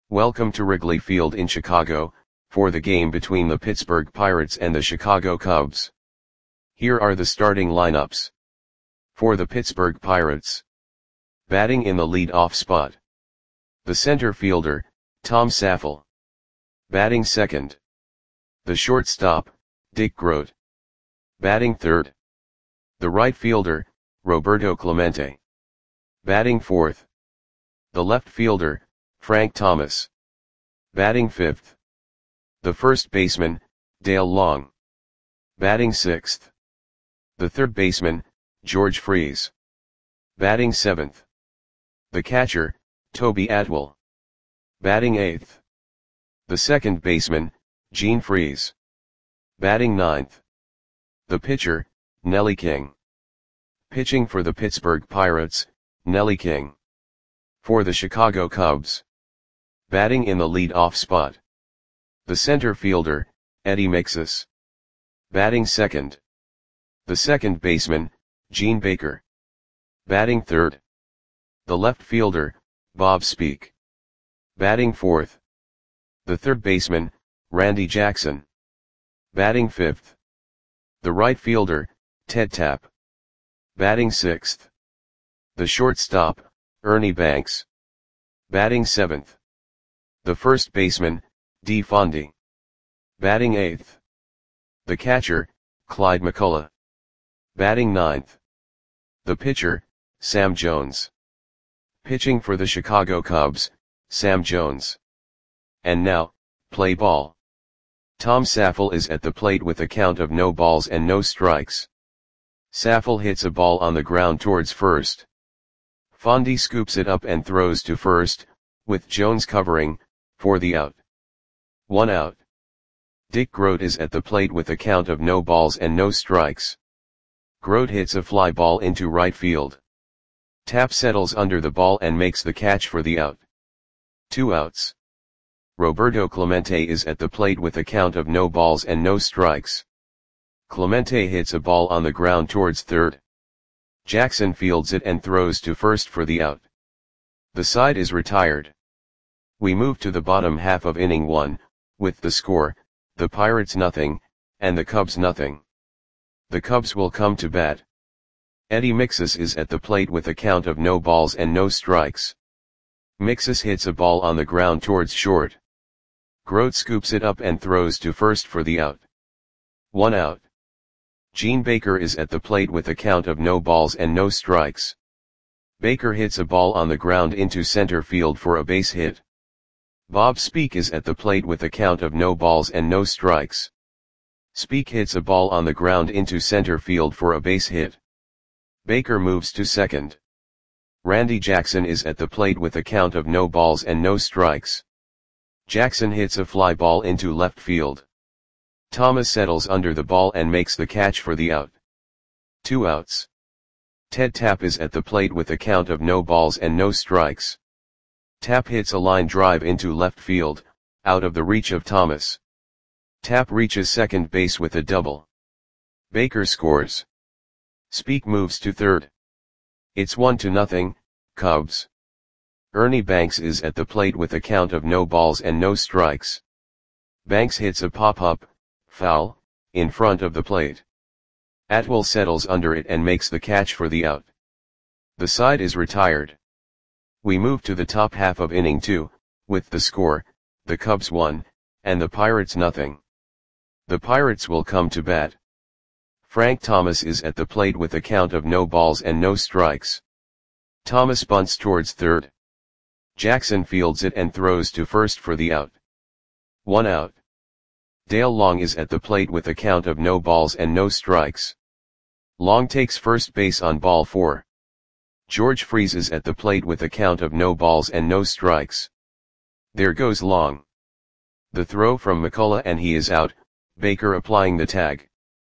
Welcome to Wrigley Field in Chicago, for the game between the Pittsburgh Pirates and the Chicago Cubs. Here are the starting lineups. For the Pittsburgh Pirates. Batting in the lead-off spot. The center fielder, Tom Saffold. Batting second. The shortstop, Dick Groat. Batting third. The right fielder, Roberto Clemente. Batting fourth. The left fielder, Frank Thomas. Batting fifth. The first baseman, Dale Long. Batting sixth. The third baseman, George Freese. Batting seventh. The catcher, Toby Atwell. Batting eighth. The second baseman, Gene Freese. Batting ninth. The pitcher, Nellie King. Pitching for the Pittsburgh Pirates, Nellie King. For the Chicago Cubs. Batting in the lead-off spot. The center fielder, Eddie Mixus. Batting second. The second baseman, Gene Baker. Batting third. The left fielder, Bob Speak. Batting fourth. The third baseman, Randy Jackson. Batting fifth. The right fielder, Ted Tapp. Batting sixth. The shortstop, Ernie Banks. Batting seventh. The first baseman, Dee Fondy. Batting eighth. The catcher, Clyde McCullough. Batting ninth. The pitcher, Sam Jones. Pitching for the Chicago Cubs, Sam Jones. And now, play ball. Tom Saffold is at the plate with a count of no balls and no strikes. Saffold hits a ball on the ground towards first. Fondy scoops it up and throws to first, with Jones covering, for the out. 1 out. Dick Groat is at the plate with a count of no balls and no strikes. Groat hits a fly ball into right field. Tapp settles under the ball and makes the catch for the out. 2 outs. Roberto Clemente is at the plate with a count of no balls and no strikes. Clemente hits a ball on the ground towards third. Jackson fields it and throws to first for the out. The side is retired. We move to the bottom half of inning 1, with the score, the Pirates nothing, and the Cubs nothing. The Cubs will come to bat. Eddie Mixus is at the plate with a count of no balls and no strikes. Mixus hits a ball on the ground towards short. Groat scoops it up and throws to first for the out. 1 out. Gene Baker is at the plate with a count of no balls and no strikes. Baker hits a ball on the ground into center field for a base hit. Bob Speak is at the plate with a count of no balls and no strikes. Speak hits a ball on the ground into center field for a base hit. Baker moves to second. Randy Jackson is at the plate with a count of no balls and no strikes. Jackson hits a fly ball into left field. Thomas settles under the ball and makes the catch for the out. 2 outs. Ted Tapp is at the plate with a count of no balls and no strikes. Tapp hits a line drive into left field, out of the reach of Thomas. Tapp reaches second base with a double. Baker scores. Speak moves to third. It's 1-0, Cubs. Ernie Banks is at the plate with a count of no balls and no strikes. Banks hits a pop-up, foul, in front of the plate. Atwell settles under it and makes the catch for the out. The side is retired. We move to the top half of inning 2, with the score, the Cubs 1, and the Pirates nothing. The Pirates will come to bat. Frank Thomas is at the plate with a count of no balls and no strikes. Thomas bunts towards third. Jackson fields it and throws to first for the out. 1 out. Dale Long is at the plate with a count of no balls and no strikes. Long takes first base on ball 4. George Freese is at the plate with a count of no balls and no strikes. There goes Long. The throw from McCullough and he is out, Baker applying the tag.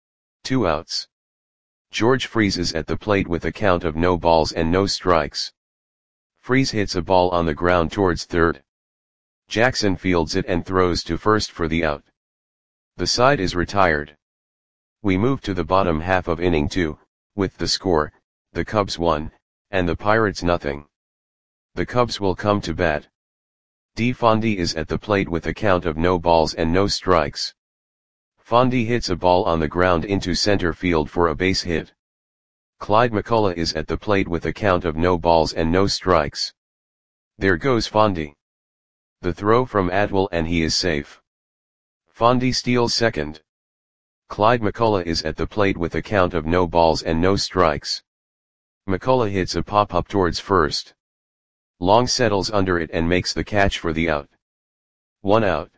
2 outs. George Freese is at the plate with a count of no balls and no strikes. Freese hits a ball on the ground towards third. Jackson fields it and throws to first for the out. The side is retired. We move to the bottom half of inning 2, with the score, the Cubs 1, and the Pirates nothing. The Cubs will come to bat. D. Fondy is at the plate with a count of no balls and no strikes. Fondy hits a ball on the ground into center field for a base hit. Clyde McCullough is at the plate with a count of no balls and no strikes. There goes Fondy. The throw from Atwell and he is safe. Fondy steals second. Clyde McCullough is at the plate with a count of no balls and no strikes. McCullough hits a pop-up towards first. Long settles under it and makes the catch for the out. 1 out.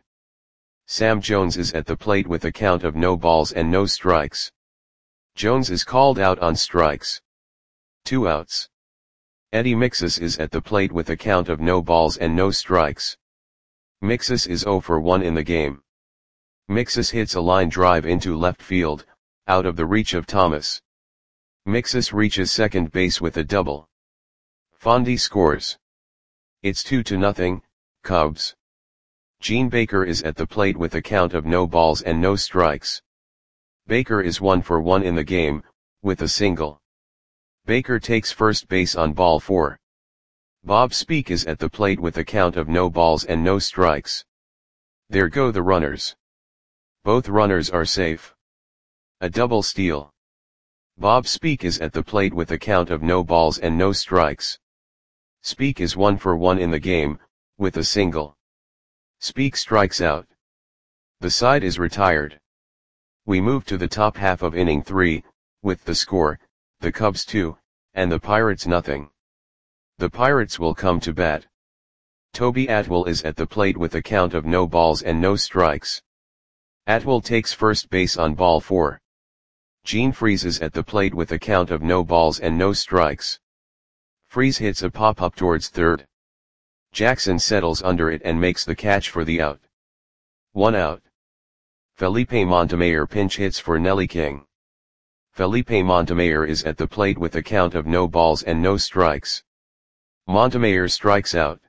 Sam Jones is at the plate with a count of no balls and no strikes. Jones is called out on strikes. 2 outs. Eddie Mixus is at the plate with a count of no balls and no strikes. Mixus is 0 for 1 in the game. Mixus hits a line drive into left field, out of the reach of Thomas. Mixus reaches second base with a double. Fondy scores. It's 2-0, Cubs. Gene Baker is at the plate with a count of no balls and no strikes. Baker is 1 for 1 in the game, with a single. Baker takes first base on ball 4. Bob Speak is at the plate with a count of no balls and no strikes. There go the runners. Both runners are safe. A double steal. Bob Speak is at the plate with a count of no balls and no strikes. Speak is 1 for 1 in the game, with a single. Speak strikes out. The side is retired. We move to the top half of inning 3, with the score, the Cubs 2, and the Pirates nothing. The Pirates will come to bat. Toby Atwell is at the plate with a count of no balls and no strikes. Atwell takes first base on ball 4. Gene Freese is at the plate with a count of no balls and no strikes. Freese hits a pop-up towards third. Jackson settles under it and makes the catch for the out. 1 out. Felipe Montemayor pinch hits for Nelly King. Felipe Montemayor is at the plate with a count of no balls and no strikes. Montemayor strikes out.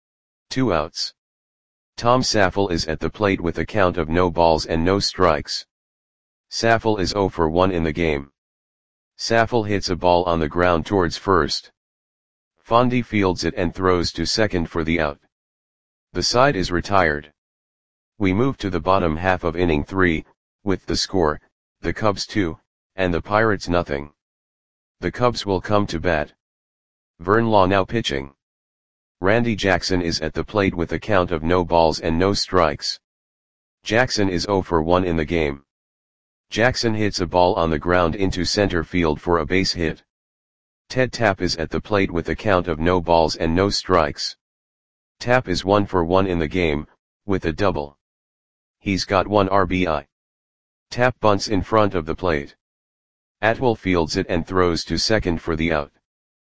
2 outs. Tom Saffel is at the plate with a count of no balls and no strikes. Saffel is 0 for 1 in the game. Saffel hits a ball on the ground towards first. Fondy fields it and throws to second for the out. The side is retired. We move to the bottom half of inning 3, with the score, the Cubs 2, and the Pirates nothing. The Cubs will come to bat. Vern Law now pitching. Randy Jackson is at the plate with a count of no balls and no strikes. Jackson is 0 for 1 in the game. Jackson hits a ball on the ground into center field for a base hit. Ted Tapp is at the plate with a count of no balls and no strikes. Tapp is 1 for 1 in the game, with a double. He's got 1 RBI. Tapp bunts in front of the plate. Atwell fields it and throws to second for the out.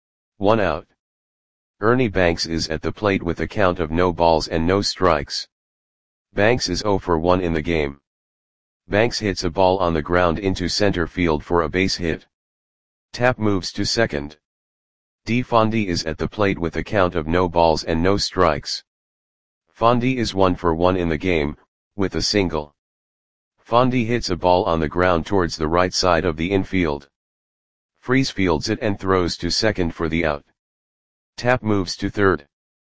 1 out. Ernie Banks is at the plate with a count of no balls and no strikes. Banks is 0 for 1 in the game. Banks hits a ball on the ground into center field for a base hit. Tapp moves to second. D. Fondy is at the plate with a count of no balls and no strikes. Fondy is 1 for 1 in the game, with a single. Fondy hits a ball on the ground towards the right side of the infield. Freese fields it and throws to second for the out. Tapp moves to third.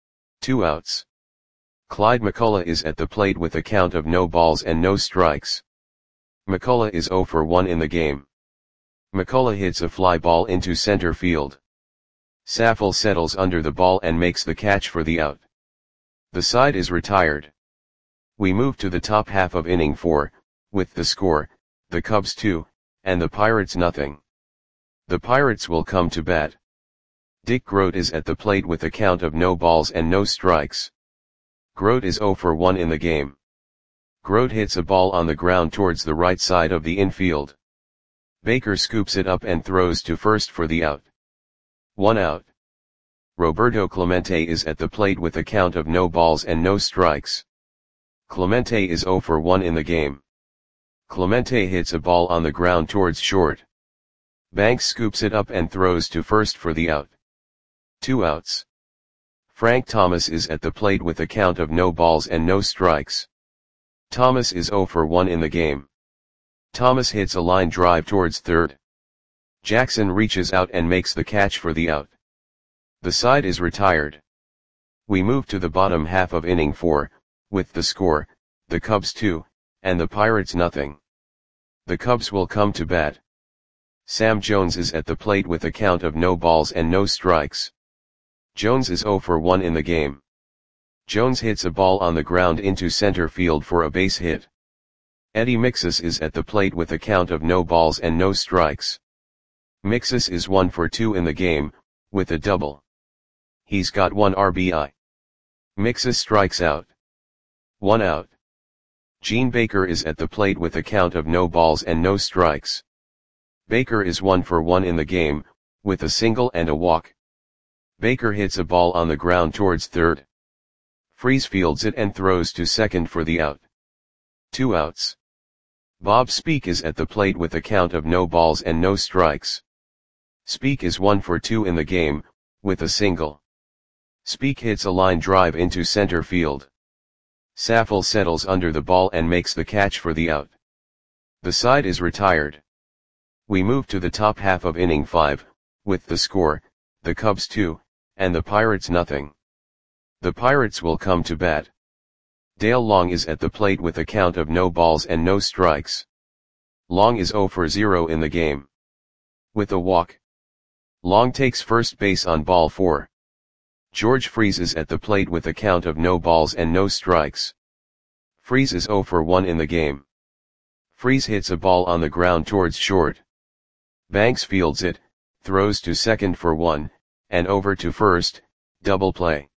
2 outs. Clyde McCullough is at the plate with a count of no balls and no strikes. McCullough is 0 for 1 in the game. McCullough hits a fly ball into center field. Saffel settles under the ball and makes the catch for the out. The side is retired. We move to the top half of inning 4, with the score, the Cubs 2, and the Pirates nothing. The Pirates will come to bat. Dick Grote is at the plate with a count of no balls and no strikes. Grote is 0 for 1 in the game. Grote hits a ball on the ground towards the right side of the infield. Baker scoops it up and throws to first for the out. 1 out. Roberto Clemente is at the plate with a count of no balls and no strikes. Clemente is 0 for 1 in the game. Clemente hits a ball on the ground towards short. Banks scoops it up and throws to first for the out. 2 outs. Frank Thomas is at the plate with a count of no balls and no strikes. Thomas is 0 for 1 in the game. Thomas hits a line drive towards third. Jackson reaches out and makes the catch for the out. The side is retired. We move to the bottom half of inning 4, with the score, the Cubs 2, and the Pirates nothing. The Cubs will come to bat. Sam Jones is at the plate with a count of no balls and no strikes. Jones is 0 for 1 in the game. Jones hits a ball on the ground into center field for a base hit. Eddie Mixas is at the plate with a count of no balls and no strikes. Mixas is 1 for 2 in the game, with a double. He's got 1 RBI. Mixas strikes out. 1 out. Gene Baker is at the plate with a count of no balls and no strikes. Baker is 1 for 1 in the game, with a single and a walk. Baker hits a ball on the ground towards third. Freese fields it and throws to second for the out. 2 outs. Bob Speak is at the plate with a count of no balls and no strikes. Speak is 1 for 2 in the game, with a single. Speak hits a line drive into center field. Saffold settles under the ball and makes the catch for the out. The side is retired. We move to the top half of inning 5, with the score, the Cubs 2, and the Pirates nothing. The Pirates will come to bat. Dale Long is at the plate with a count of no balls and no strikes. Long is 0 for 0 in the game. With a walk. Long takes first base on ball 4. George Freese is at the plate with a count of no balls and no strikes. Freese is 0 for 1 in the game. Freese hits a ball on the ground towards short. Banks fields it, throws to second for 1, and over to first, double play.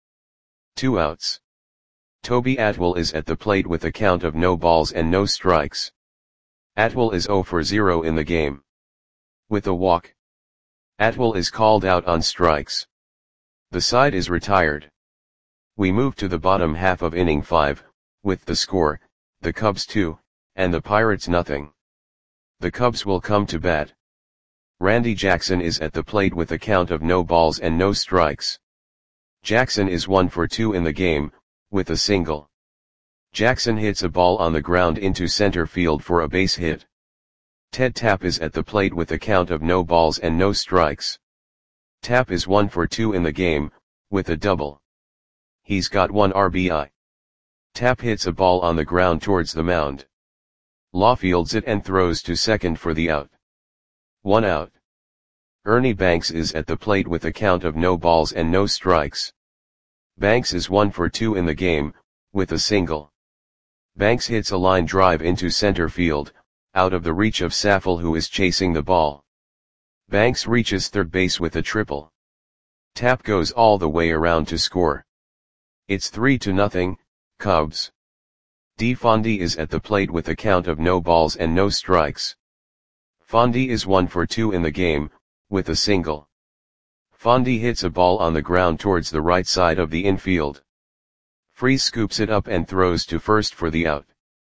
2 outs. Toby Atwell is at the plate with a count of no balls and no strikes. Atwell is 0 for 0 in the game. With a walk. Atwell is called out on strikes. The side is retired. We move to the bottom half of inning 5, with the score, the Cubs 2, and the Pirates nothing. The Cubs will come to bat. Randy Jackson is at the plate with a count of no balls and no strikes. Jackson is 1 for 2 in the game, with a single. Jackson hits a ball on the ground into center field for a base hit. Ted Tapp is at the plate with a count of no balls and no strikes. Tapp is 1 for 2 in the game, with a double. He's got 1 RBI. Tapp hits a ball on the ground towards the mound. Law fields it and throws to second for the out. 1 out. Ernie Banks is at the plate with a count of no balls and no strikes. Banks is 1 for 2 in the game, with a single. Banks hits a line drive into center field, out of the reach of Saffold who is chasing the ball. Banks reaches third base with a triple. Tapp goes all the way around to score. It's 3-0, Cubs. DeFondy is at the plate with a count of no balls and no strikes. Fondy is 1 for 2 in the game, with a single. Fondy hits a ball on the ground towards the right side of the infield. Freese scoops it up and throws to first for the out.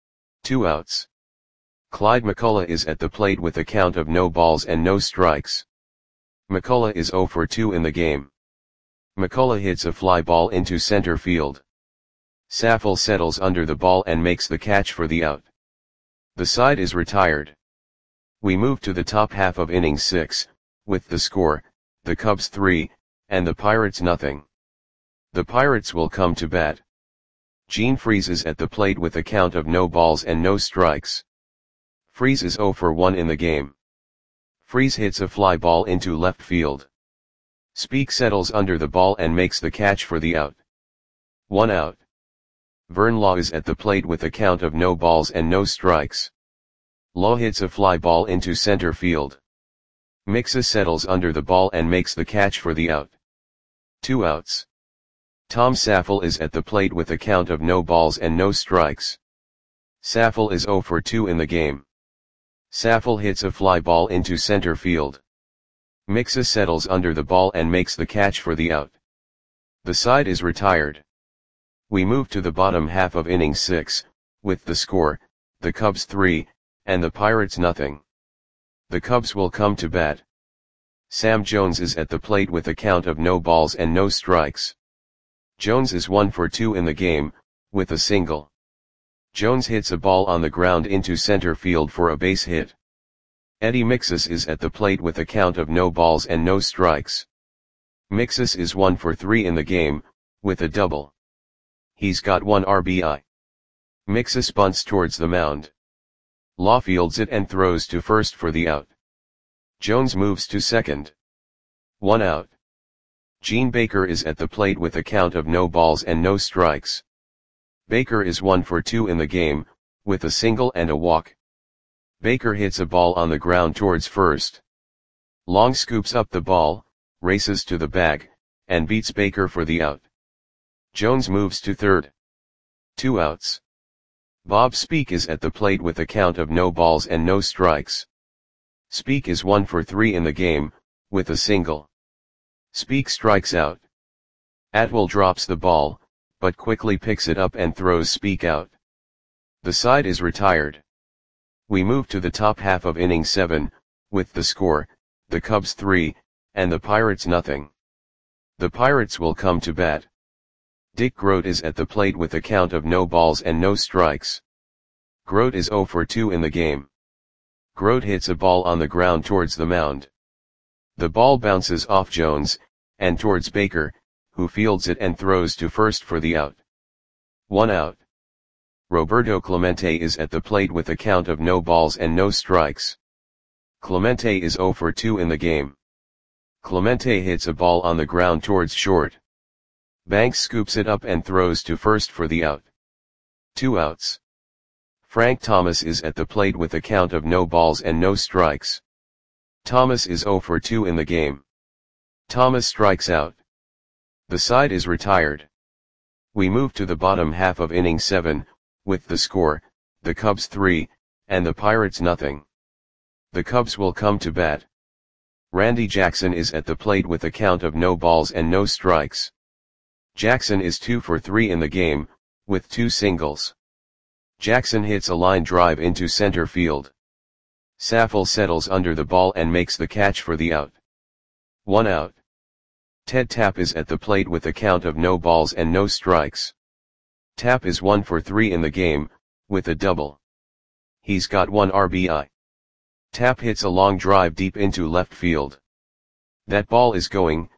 2 outs. Clyde McCullough is at the plate with a count of no balls and no strikes. McCullough is 0 for 2 in the game. McCullough hits a fly ball into center field. Saffold settles under the ball and makes the catch for the out. The side is retired. We move to the top half of inning 6, with the score, the Cubs 3, and the Pirates nothing. The Pirates will come to bat. Gene Freese is at the plate with a count of no balls and no strikes. Freese is 0 for 1 in the game. Freese hits a fly ball into left field. Speak settles under the ball and makes the catch for the out. 1 out. Vern Law is at the plate with a count of no balls and no strikes. Law hits a fly ball into center field. Mixas settles under the ball and makes the catch for the out. 2 outs. Tom Saffold is at the plate with a count of no balls and no strikes. Saffold is 0 for 2 in the game. Saffold hits a fly ball into center field. Mixas settles under the ball and makes the catch for the out. The side is retired. We move to the bottom half of inning 6, with the score, the Cubs 3, and the Pirates nothing. The Cubs will come to bat. Sam Jones is at the plate with a count of no balls and no strikes. Jones is 1 for 2 in the game, with a single. Jones hits a ball on the ground into center field for a base hit. Eddie Mixas is at the plate with a count of no balls and no strikes. Mixas is 1 for 3 in the game, with a double. He's got 1 RBI. Mixus bunts towards the mound. Law fields it and throws to first for the out. Jones moves to second. 1 out. Gene Baker is at the plate with a count of no balls and no strikes. Baker is 1 for 2 in the game, with a single and a walk. Baker hits a ball on the ground towards first. Long scoops up the ball, races to the bag, and beats Baker for the out. Jones moves to third. 2 outs. Bob Speak is at the plate with a count of no balls and no strikes. Speak is 1 for 3 in the game, with a single. Speak strikes out. Atwell drops the ball, but quickly picks it up and throws Speak out. The side is retired. We move to the top half of inning 7, with the score, the Cubs 3, and the Pirates nothing. The Pirates will come to bat. Dick Groat is at the plate with a count of no balls and no strikes. Groat is 0 for 2 in the game. Groat hits a ball on the ground towards the mound. The ball bounces off Jones, and towards Baker, who fields it and throws to first for the out. 1 out. Roberto Clemente is at the plate with a count of no balls and no strikes. Clemente is 0 for 2 in the game. Clemente hits a ball on the ground towards short. Banks scoops it up and throws to first for the out. 2 outs. Frank Thomas is at the plate with a count of no balls and no strikes. Thomas is 0 for 2 in the game. Thomas strikes out. The side is retired. We move to the bottom half of inning 7, with the score, the Cubs 3, and the Pirates nothing. The Cubs will come to bat. Randy Jackson is at the plate with a count of no balls and no strikes. Jackson is 2 for 3 in the game, with 2 singles. Jackson hits a line drive into center field. Saffold settles under the ball and makes the catch for the out. 1 out. Ted Tapp is at the plate with a count of no balls and no strikes. Tapp is 1 for 3 in the game, with a double. He's got 1 RBI. Tapp hits a long drive deep into left field. That ball is gone.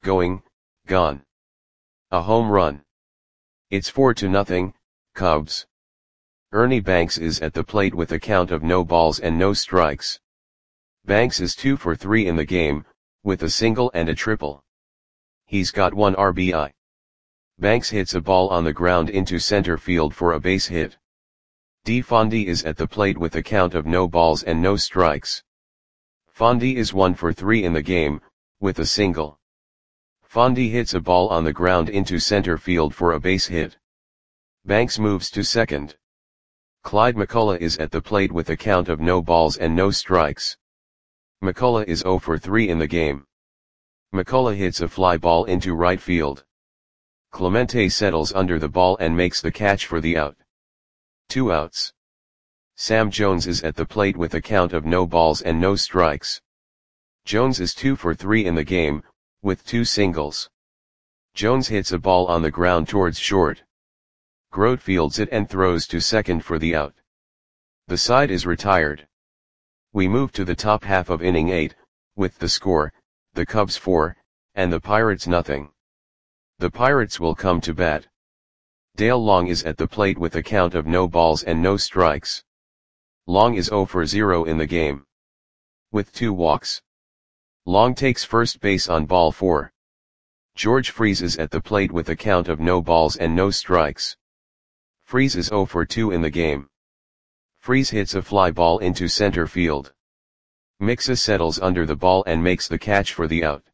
A home run. It's 4-0, Cubs. Ernie Banks is at the plate with a count of no balls and no strikes. Banks is 2 for 3 in the game, with a single and a triple. He's got 1 RBI. Banks hits a ball on the ground into center field for a base hit. D. Fondy is at the plate with a count of no balls and no strikes. Fondy is 1 for 3 in the game, with a single. Fondy hits a ball on the ground into center field for a base hit. Banks moves to second. Clyde McCullough is at the plate with a count of no balls and no strikes. McCullough is 0 for 3 in the game. McCullough hits a fly ball into right field. Clemente settles under the ball and makes the catch for the out. 2 outs. Sam Jones is at the plate with a count of no balls and no strikes. Jones is 2 for 3 in the game, with 2 singles. Jones hits a ball on the ground towards short. Groat fields it and throws to second for the out. The side is retired. We move to the top half of inning 8, with the score, the Cubs 4, and the Pirates nothing. The Pirates will come to bat. Dale Long is at the plate with a count of no balls and no strikes. Long is 0 for 0 in the game. With 2 walks. Long takes first base on ball 4. George Freese is at the plate with a count of no balls and no strikes. Freese is 0 for 2 in the game. Freese hits a fly ball into center field. Mixus settles under the ball and makes the catch for the out.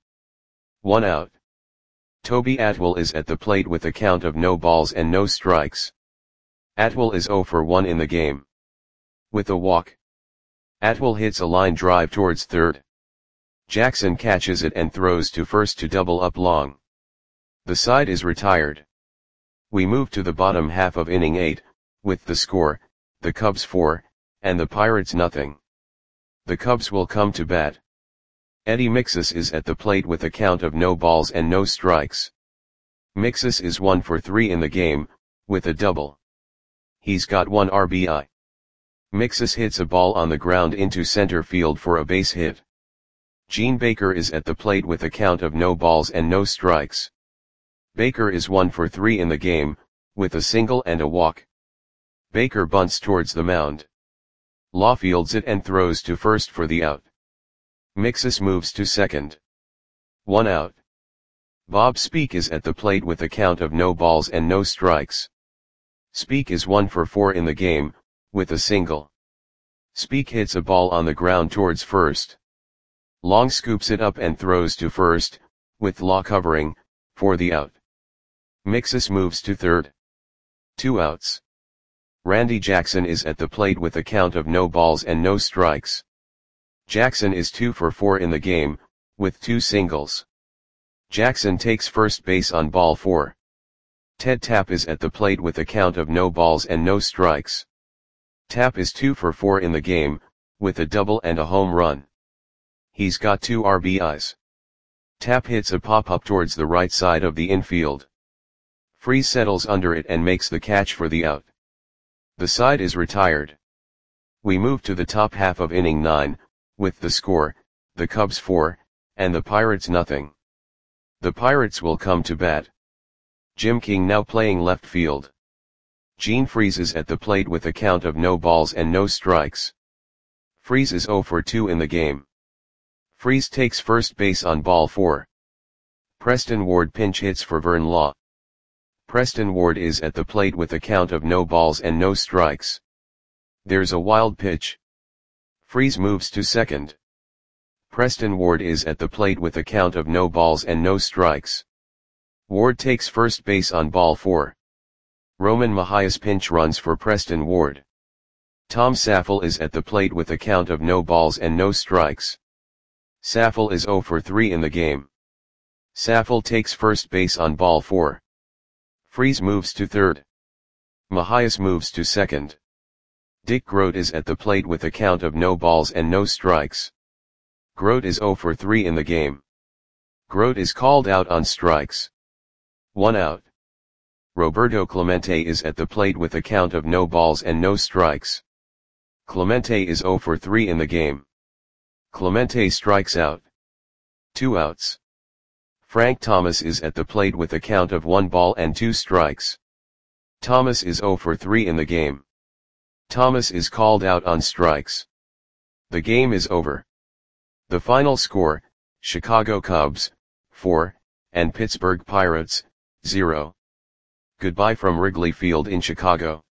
1 out. Toby Atwell is at the plate with a count of no balls and no strikes. Atwell is 0 for 1 in the game. With a walk. Atwell hits a line drive towards third. Jackson catches it and throws to first to double up Long. The side is retired. We move to the bottom half of inning 8, with the score, the Cubs 4, and the Pirates nothing. The Cubs will come to bat. Eddie Mixus is at the plate with a count of no balls and no strikes. Mixus is 1 for 3 in the game, with a double. He's got 1 RBI. Mixus hits a ball on the ground into center field for a base hit. Gene Baker is at the plate with a count of no balls and no strikes. Baker is 1 for 3 in the game, with a single and a walk. Baker bunts towards the mound. Law fields it and throws to first for the out. Mixus moves to second. 1 out. Bob Speak is at the plate with a count of no balls and no strikes. Speak is 1 for 4 in the game, with a single. Speak hits a ball on the ground towards first. Long scoops it up and throws to first, with Law covering, for the out. Mixus moves to third. 2 outs. Randy Jackson is at the plate with a count of no balls and no strikes. Jackson is 2 for 4 in the game, with 2 singles. Jackson takes first base on ball 4. Ted Tapp is at the plate with a count of no balls and no strikes. Tapp is 2 for 4 in the game, with a double and a home run. He's got 2 RBIs. Tapp hits a pop-up towards the right side of the infield. Freese settles under it and makes the catch for the out. The side is retired. We move to the top half of inning 9, with the score, the Cubs 4, and the Pirates nothing. The Pirates will come to bat. Jim King now playing left field. Gene Freese is at the plate with a count of no balls and no strikes. Freese is 0 for 2 in the game. Freese takes first base on ball 4. Preston Ward pinch hits for Vern Law. Preston Ward is at the plate with a count of no balls and no strikes. There's a wild pitch. Freese moves to second. Preston Ward is at the plate with a count of no balls and no strikes. Ward takes first base on ball 4. Roman Mahias pinch runs for Preston Ward. Tom Saffel is at the plate with a count of no balls and no strikes. Saffel is 0 for 3 in the game. Saffel takes first base on ball 4. Freese moves to third. Mahias moves to second. Dick Grote is at the plate with a count of no balls and no strikes. Grote is 0 for 3 in the game. Grote is called out on strikes. 1 out. Roberto Clemente is at the plate with a count of no balls and no strikes. Clemente is 0 for 3 in the game. Clemente strikes out. 2 outs. Frank Thomas is at the plate with a count of 1 ball and 2 strikes. Thomas is 0 for 3 in the game. Thomas is called out on strikes. The game is over. The final score, Chicago Cubs, 4, and Pittsburgh Pirates, 0. Goodbye from Wrigley Field in Chicago.